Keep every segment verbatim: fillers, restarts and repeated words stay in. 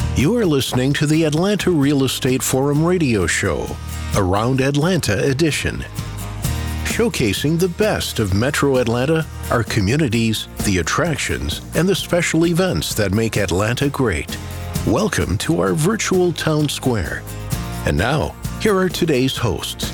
You are listening to the Atlanta Real Estate Forum radio show, Around Atlanta edition, showcasing the best of Metro Atlanta, our communities, the attractions, and the special events that make Atlanta great. Welcome to our virtual town square. And now, here are today's hosts.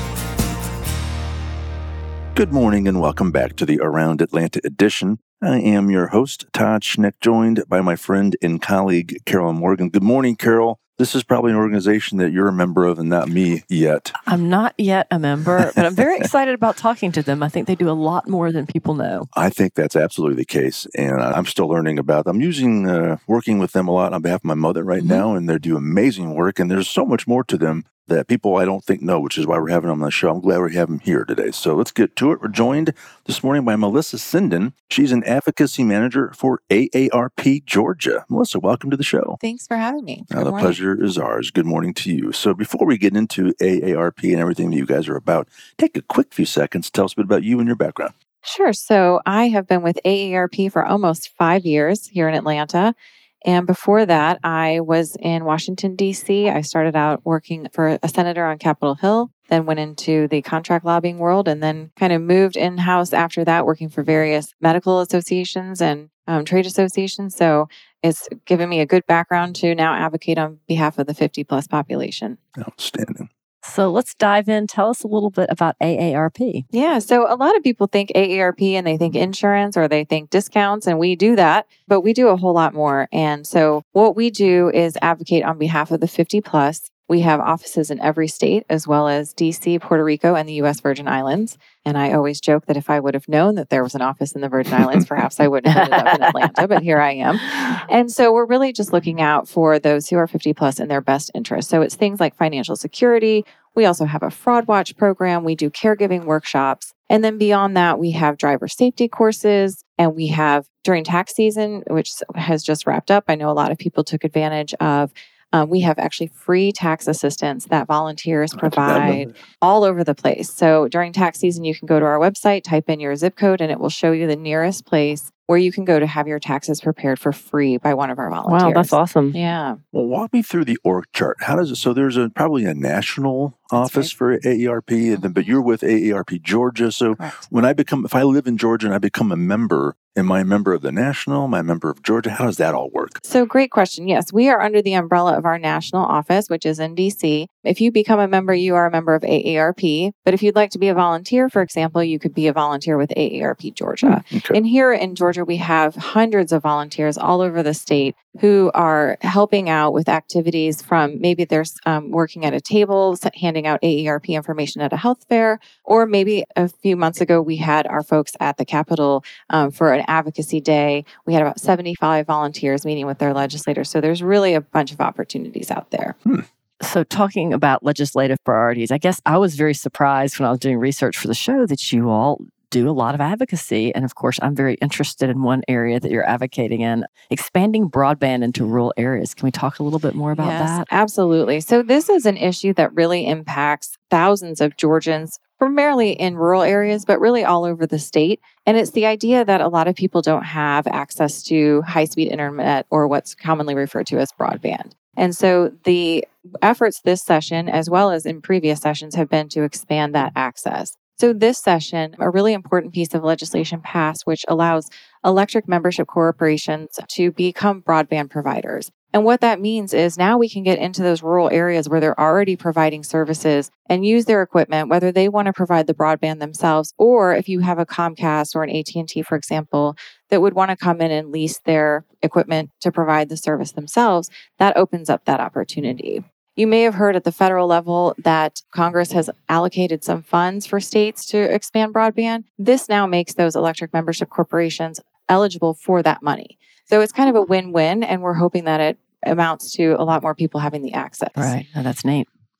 Good morning and welcome back to the Around Atlanta edition. I am your host, Todd Schneck, joined by my friend and colleague, Carol Morgan. Good morning, Carol. This is probably an organization that you're a member of and not me yet. I'm not yet a member, but I'm very excited about talking to them. I think they do a lot more than people know. I think that's absolutely the case, and I'm still learning about them. I'm using, uh, working with them a lot on behalf of my mother right mm-hmm. now, and they do amazing work, and there's so much more to them that people I don't think know, which is why we're having them on the show. I'm glad we have them here today. So let's get to it. We're joined this morning by Melissa Sinden. She's an advocacy manager for A A R P Georgia. Melissa, welcome to the show. Thanks for having me. Now, the morning. Pleasure is ours. Good morning to you. So before we get into A A R P and everything that you guys are about, take a quick few seconds. Tell us a bit about you and your background. Sure. So I have been with A A R P for almost five years here in Atlanta. And before that, I was in Washington, D C. I started out working for a senator on Capitol Hill, then went into the contract lobbying world, and then kind of moved in-house after that, working for various medical associations and um, trade associations. So it's given me a good background to now advocate on behalf of the fifty plus population. Outstanding. So let's dive in. Tell us a little bit about A A R P. Yeah. So a lot of people think A A R P and they think insurance or they think discounts, and we do that, but we do a whole lot more. And so what we do is advocate on behalf of the fifty plus. We have offices in every state, as well as D C, Puerto Rico, and the U S Virgin Islands. And I always joke that if I would have known that there was an office in the Virgin Islands, perhaps I wouldn't have ended up in Atlanta, but here I am. And so we're really just looking out for those who are fifty plus in their best interest. So it's things like financial security. We also have a fraud watch program. We do caregiving workshops. And then beyond that, we have driver safety courses. And we have during tax season, which has just wrapped up, I know a lot of people took advantage of Um, we have actually free tax assistance that volunteers provide all over the place. So during tax season, you can go to our website, type in your zip code, and it will show you the nearest place where you can go to have your taxes prepared for free by one of our volunteers. Wow, that's awesome. Yeah. Well, walk me through the org chart. How does it, so there's a probably a national office right. for A A R P, mm-hmm. and then, but you're with A A R P Georgia. So Correct. when I become, if I live in Georgia and I become a member, am I a member of the national? Am I a member of Georgia? How does that all work? So great question. Yes, we are under the umbrella of our national office, which is in D C. If you become a member, you are a member of A A R P. But if you'd like to be a volunteer, for example, you could be a volunteer with A A R P Georgia. Okay. And here in Georgia, we have hundreds of volunteers all over the state who are helping out with activities from maybe they're um, working at a table, handing out A A R P information at a health fair, or maybe a few months ago, we had our folks at the Capitol um, for an advocacy day. We had about seventy-five volunteers meeting with their legislators. So there's really a bunch of opportunities out there. Hmm. So talking about legislative priorities, I guess I was very surprised when I was doing research for the show that you all do a lot of advocacy. And of course, I'm very interested in one area that you're advocating in, expanding broadband into rural areas. Can we talk a little bit more about yes, that? Absolutely. So this is an issue that really impacts thousands of Georgians, primarily in rural areas, but really all over the state. And it's the idea that a lot of people don't have access to high-speed internet or what's commonly referred to as broadband. And so the efforts this session, as well as in previous sessions, have been to expand that access. So this session, a really important piece of legislation passed, which allows electric membership corporations to become broadband providers. And what that means is now we can get into those rural areas where they're already providing services and use their equipment, whether they want to provide the broadband themselves, or if you have a Comcast or an A T and T, for example, that would want to come in and lease their equipment to provide the service themselves, that opens up that opportunity. You may have heard at the federal level that Congress has allocated some funds for states to expand broadband. This now makes those electric membership corporations eligible for that money. So it's kind of a win-win, and we're hoping that it amounts to a lot more people having the access. Right. Oh, that's neat.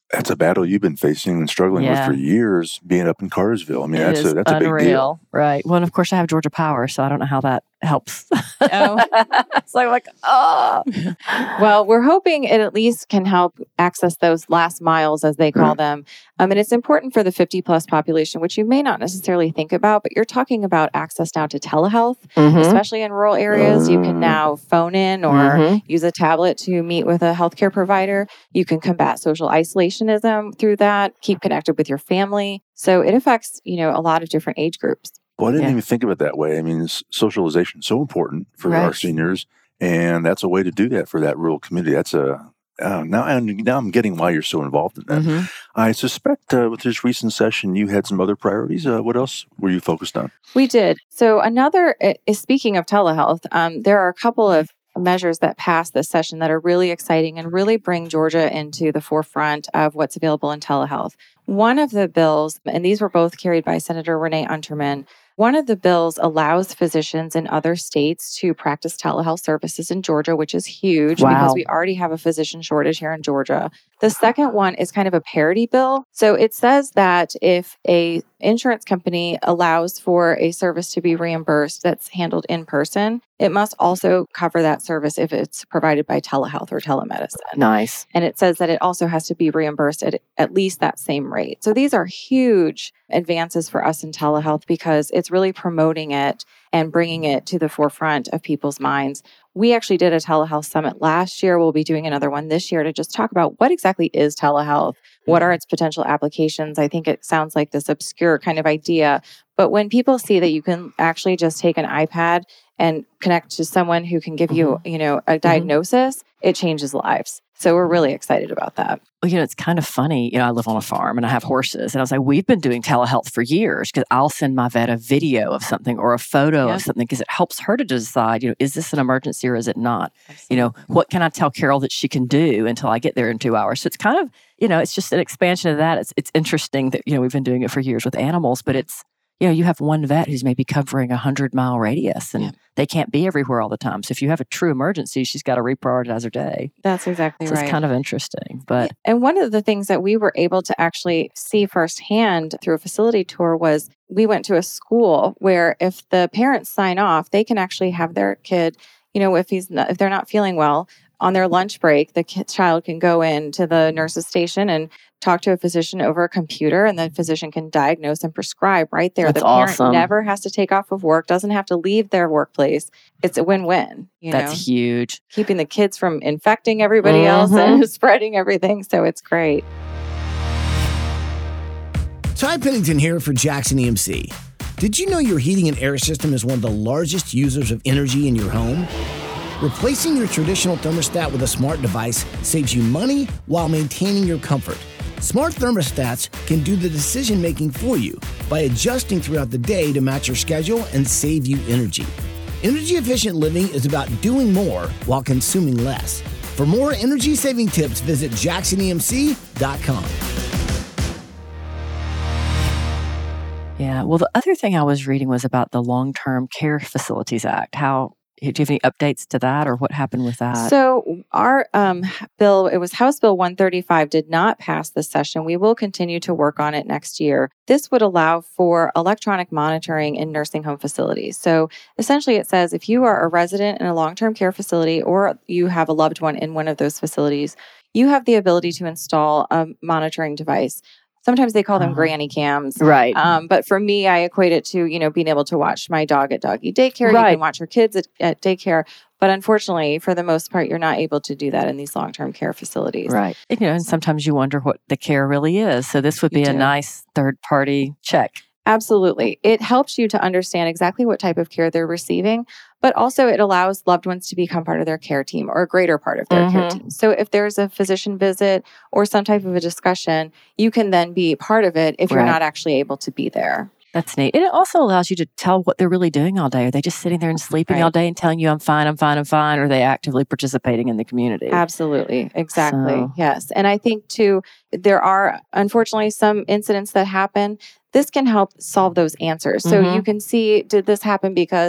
That's a battle you've been facing and struggling Yeah. with for years, being up in Carsville. I mean, It that's is a that's a big deal. unreal. Right. Well, and of course, I have Georgia Power, so I don't know how that helps. Oh. So I'm like, oh. Well, we're hoping it at least can help access those last miles, as they call Mm. them. Um, and it's important for the fifty plus population, which you may not necessarily think about, but you're talking about access now to telehealth, Mhm. especially in rural areas. You can Mm. now phone in or Mhm. use a tablet to meet with a healthcare provider. You can combat social isolationism through that, keep connected with your family. So it affects, you know, a lot of different age groups. Well, I didn't Yeah. even think of it that way. I mean, s- socialization is so important for our Right. seniors, and that's a way to do that for that rural community. That's a uh, now, I'm, now I'm getting why you're so involved in that. Mhm. I suspect uh, with this recent session, you had some other priorities. Uh, what else were you focused on? We did. So another uh, is speaking of telehealth, um, there are a couple of measures that passed this session that are really exciting and really bring Georgia into the forefront of what's available in telehealth. One of the bills, and these were both carried by Senator Renee Unterman, one of the bills allows physicians in other states to practice telehealth services in Georgia, which is huge Wow. because we already have a physician shortage here in Georgia. The second one is kind of a parity bill. So it says that if a insurance company allows for a service to be reimbursed that's handled in person, it must also cover that service if it's provided by telehealth or telemedicine. Nice. And it says that it also has to be reimbursed at at least that same rate. So these are huge advances for us in telehealth because it's really promoting it and bringing it to the forefront of people's minds. We actually did a telehealth summit last year. We'll be doing another one this year to just talk about what exactly is telehealth? What are its potential applications? I think it sounds like this obscure kind of idea. But when people see that you can actually just take an iPad and connect to someone who can give you, you know, a diagnosis, it changes lives. So we're really excited about that. Well, you know, it's kind of funny. You know, I live on a farm and I have horses. And I was like, we've been doing telehealth for years because I'll send my vet a video of something or a photo Yeah. of something because it helps her to decide, you know, is this an emergency or is it not? You know, what can I tell Carol that she can do until I get there in two hours? So it's kind of, you know, it's just an expansion of that. It's it's interesting that, you know, we've been doing it for years with animals, but it's, you know, you have one vet who's maybe covering a hundred mile radius and Yeah. they can't be everywhere all the time. So if you have a true emergency, she's got to reprioritize her day. That's exactly So right. it's kind of interesting, but And one of the things that we were able to actually see firsthand through a facility tour was we went to a school where if the parents sign off, they can actually have their kid, you know, if he's not, if they're not feeling well, on their lunch break, the kid, child can go into the nurse's station and talk to a physician over a computer, and the physician can diagnose and prescribe right there. That's the parent awesome. never has to take off of work, doesn't have to leave their workplace. It's a win-win. You know, that's huge. keeping the kids from infecting everybody else and spreading everything. So it's great. Ty Pennington here for Jackson E M C. Did you know your heating and air system is one of the largest users of energy in your home? Replacing your traditional thermostat with a smart device saves you money while maintaining your comfort. Smart thermostats can do the decision-making for you by adjusting throughout the day to match your schedule and save you energy. Energy-efficient living is about doing more while consuming less. For more energy-saving tips, visit jackson e m c dot com. Yeah. Well, the other thing I was reading was about the Long-Term Care Facilities Act. How do you have any updates to that, or what happened with that? So our um, bill, it was House Bill one thirty-five, did not pass this session. We will continue to work on it next year. This would allow for electronic monitoring in nursing home facilities. So essentially it says if you are a resident in a long-term care facility or you have a loved one in one of those facilities, you have the ability to install a monitoring device. Sometimes they call them Uh-huh. granny cams. right. Um, but for me, I equate it to, you know, being able to watch my dog at doggy daycare. You Right. can watch your kids at, at daycare. But unfortunately, for the most part, you're not able to do that in these long-term care facilities. right. And, you know, and sometimes you wonder what the care really is. So this would be You a do. nice third-party check. Absolutely. It helps you to understand exactly what type of care they're receiving, but also it allows loved ones to become part of their care team or a greater part of their care Mhm. team. So if there's a physician visit or some type of a discussion, you can then be part of it if you're Right. not actually able to be there. That's neat. And it also allows you to tell what they're really doing all day. Are they just sitting there and sleeping Right. all day and telling you, I'm fine, I'm fine, I'm fine? Or are they actively participating in the community? Absolutely. Exactly. So- Yes. And I think too, there are unfortunately some incidents that happen. This can help solve those answers. So Mhm. you can see, did this happen because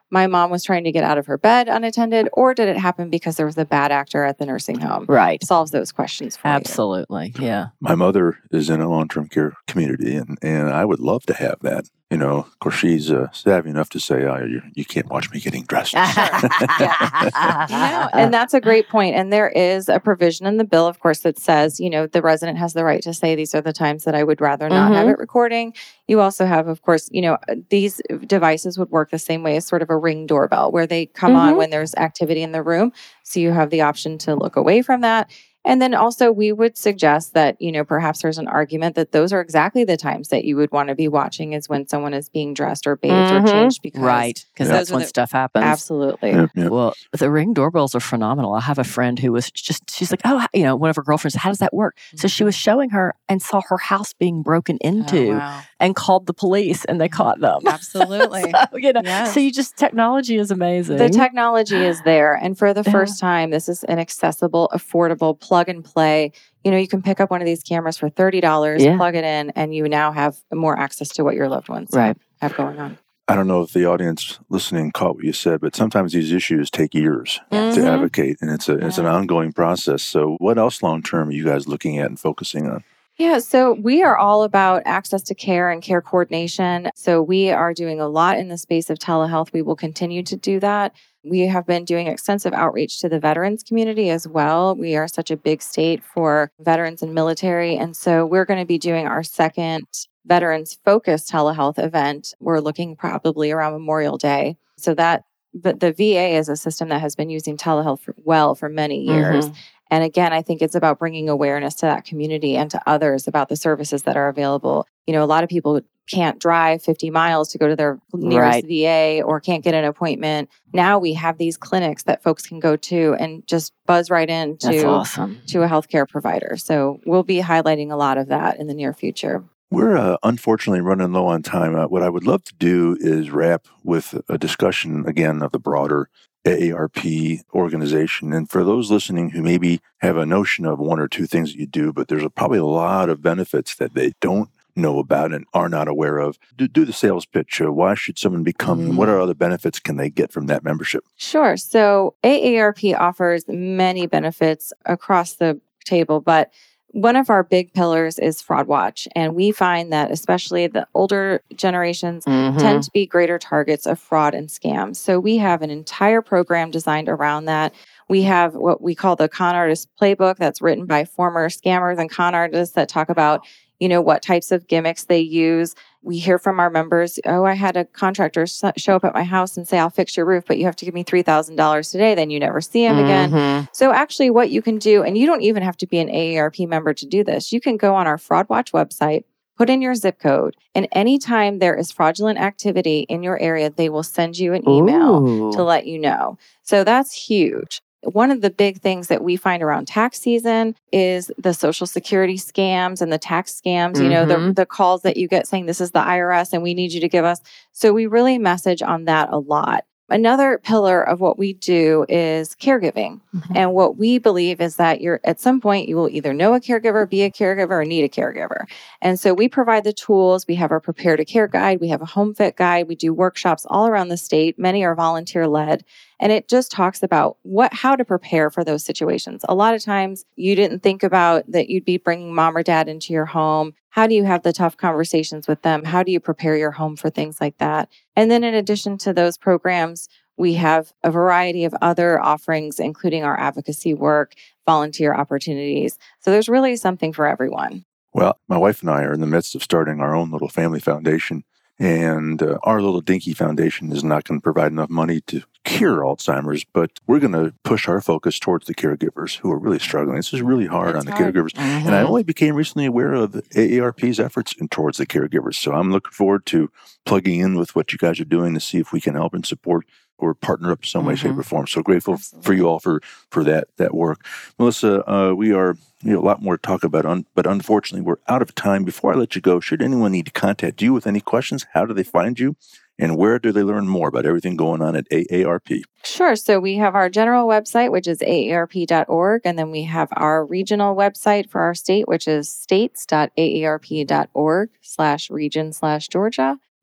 my mom was trying to get out of her bed unattended, or did it happen because there was a bad actor at the nursing home? Right. Solves those questions for Absolutely. you. Yeah. My mother is in a long-term care community, and, and I would love to have that. You know, of course, she's uh, savvy enough to say, oh, you, you can't watch me getting dressed. Sure. Yeah. You know, and that's a great point. And there is a provision in the bill, of course, that says, you know, the resident has the right to say these are the times that I would rather not mm-hmm. have it recording. You also have, of course, you know, these devices would work the same way as sort of a Ring doorbell, where they come mm-hmm. on when there's activity in the room. So you have the option to look away from that. And then also we would suggest that, you know, perhaps there's an argument that those are exactly the times that you would want to be watching is when someone is being dressed or bathed mm-hmm. or changed. Because right. Because yeah. that's when the, stuff happens. Absolutely. Yep, yep. Well, the Ring doorbells are phenomenal. I have a friend who was just, she's like, oh, you know, one of her girlfriends, how does that work? Mm-hmm. So she was showing her and saw her house being broken into oh, wow. and called the police and they caught them. Absolutely. so, you know, yes. so you just, technology is amazing. The technology is there. And for the first yeah. time, this is an accessible, affordable, plug and play. You know, you can pick up one of these cameras for thirty dollars, yeah. plug it in, and you now have more access to what your loved ones right. have going on. I don't know if the audience listening caught what you said, but sometimes these issues take years mm-hmm. to advocate, and it's a yeah. it's an ongoing process. So what else long-term are you guys looking at and focusing on? Yeah, so we are all about access to care and care coordination. So we are doing a lot in the space of telehealth. We will continue to do that. We have been doing extensive outreach to the veterans community as well. We are such a big state for veterans and military. And so we're going to be doing our second veterans-focused telehealth event. We're looking probably around Memorial Day. So that, but the V A is a system that has been using telehealth for, well for many years. Mm-hmm. And again, I think it's about bringing awareness to that community and to others about the services that are available. You know, a lot of people can't drive fifty miles to go to their nearest right. V A or can't get an appointment. Now we have these clinics that folks can go to and just buzz right in to, awesome. to a healthcare provider. So we'll be highlighting a lot of that in the near future. We're uh, unfortunately running low on time. Uh, what I would love to do is wrap with a discussion, again, of the broader A A R P organization. And for those listening who maybe have a notion of one or two things that you do, but there's a, probably a lot of benefits that they don't know about and are not aware of, do, do the sales pitch. Uh, why should someone become, mm. what are other benefits can they get from that membership? Sure. So A A R P offers many benefits across the table, but one of our big pillars is Fraud Watch. And we find that especially the older generations mm-hmm. tend to be greater targets of fraud and scams. So we have an entire program designed around that. We have what we call the Con Artist Playbook that's written by former scammers and con artists that talk about, you know, what types of gimmicks they use. We hear from our members, oh, I had a contractor show up at my house and say, I'll fix your roof, but you have to give me three thousand dollars today. Then you never see him mm-hmm. again. So actually what you can do, and you don't even have to be an A A R P member to do this. You can go on our Fraud Watch website, put in your zip code, and anytime there is fraudulent activity in your area, they will send you an email Ooh. To let you know. So that's huge. One of the big things that we find around tax season is the Social Security scams and the tax scams, mm-hmm. you know, the, the calls that you get saying this is the I R S and we need you to give us. So we really message on that a lot. Another pillar of what we do is caregiving. Mm-hmm. And what we believe is that you're at some point, you will either know a caregiver, be a caregiver, or need a caregiver. And so we provide the tools. We have our Prepare to Care guide. We have a Home Fit guide. We do workshops all around the state. Many are volunteer led. And it just talks about what, how to prepare for those situations. A lot of times you didn't think about that you'd be bringing mom or dad into your home. How do you have the tough conversations with them? How do you prepare your home for things like that? And then in addition to those programs, we have a variety of other offerings, including our advocacy work, volunteer opportunities. So there's really something for everyone. Well, my wife and I are in the midst of starting our own little family foundation. And uh, our little dinky foundation is not going to provide enough money to cure Alzheimer's, but we're going to push our focus towards the caregivers who are really struggling. This is really hard it's on the hard. caregivers. Mm-hmm. And I only became recently aware of the A A R P's efforts in towards the caregivers. So I'm looking forward to plugging in with what you guys are doing to see if we can help and support or partner up in some way, mm-hmm. shape, or form. So grateful Absolutely. For you all for, for that that work. Melissa, uh, we are you know, a lot more to talk about, un- but unfortunately, we're out of time. Before I let you go, should anyone need to contact you with any questions, how do they find you? And where do they learn more about everything going on at A A R P? Sure. So we have our general website, which is A A R P dot org. And then we have our regional website for our state, which is states dot A A R P dot org slash region slash Georgia.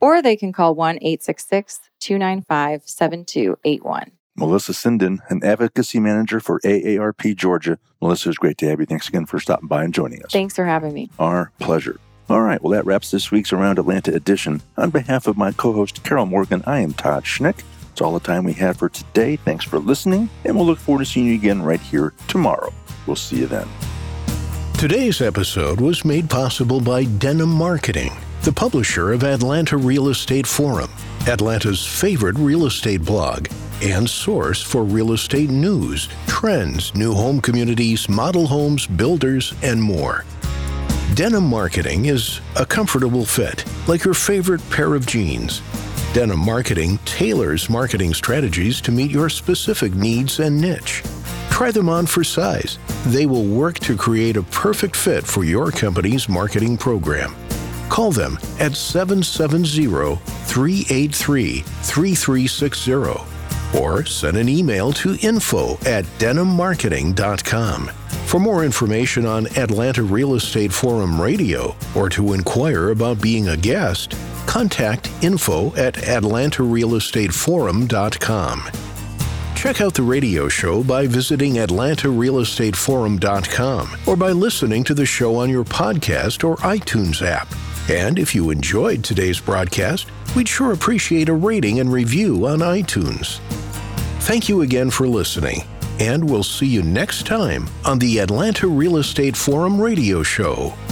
or they can call one eight six six, two nine five, seven two eight one. Melissa Sinden, an advocacy manager for A A R P Georgia. Melissa, it's great to have you. Thanks again for stopping by and joining us. Thanks for having me. Our pleasure. All right, well, that wraps this week's Around Atlanta edition. On behalf of my co-host, Carol Morgan, I am Todd Schnick. That's all the time we have for today. Thanks for listening, and we'll look forward to seeing you again right here tomorrow. We'll see you then. Today's episode was made possible by Denim Marketing, the publisher of Atlanta Real Estate Forum, Atlanta's favorite real estate blog and source for real estate news, trends, new home communities, model homes, builders, and more. Denim Marketing is a comfortable fit, like your favorite pair of jeans. Denim Marketing tailors marketing strategies to meet your specific needs and niche. Try them on for size. They will work to create a perfect fit for your company's marketing program. Call them at seven seven zero, three eight three, three three six zero or send an email to info at denim marketing dot com. For more information on Atlanta Real Estate Forum Radio or to inquire about being a guest, contact info at atlanta real estate forum dot com. Check out the radio show by visiting atlanta real estate forum dot com or by listening to the show on your podcast or iTunes app. And if you enjoyed today's broadcast, we'd sure appreciate a rating and review on iTunes. Thank you again for listening, and we'll see you next time on the Atlanta Real Estate Forum Radio Show.